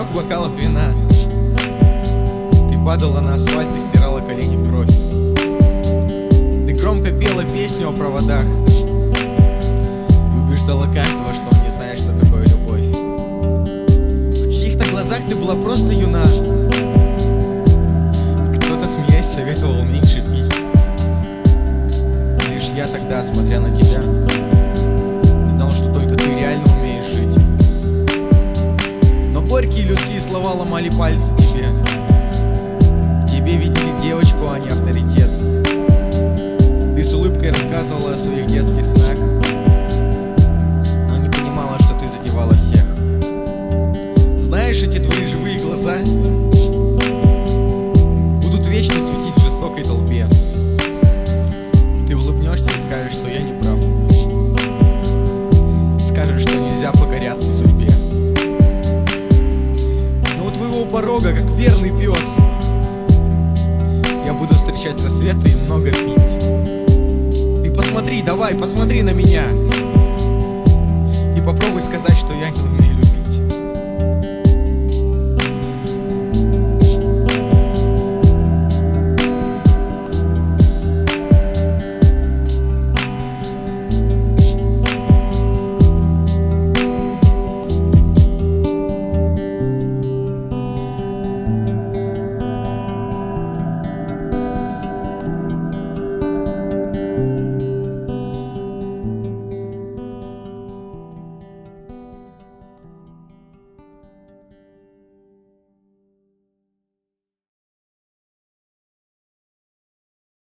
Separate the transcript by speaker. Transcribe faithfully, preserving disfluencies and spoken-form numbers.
Speaker 1: трех бокалов вина. Ты падала на асфальт и стирала колени в кровь. Ты громко пела песню о проводах и убеждала каждого, что он не знает, что такое любовь. В чьих-то глазах ты была просто юна. Кто-то, смеясь, советовал меньше пить. Лишь я тогда, смотря на тебя, знал, что только ты реально умеешь жить. Но горькие людские слова ломали пальцы тебе. В тебе видели девочку, а не авторитет. Ты с улыбкой рассказывала о своих детских снах.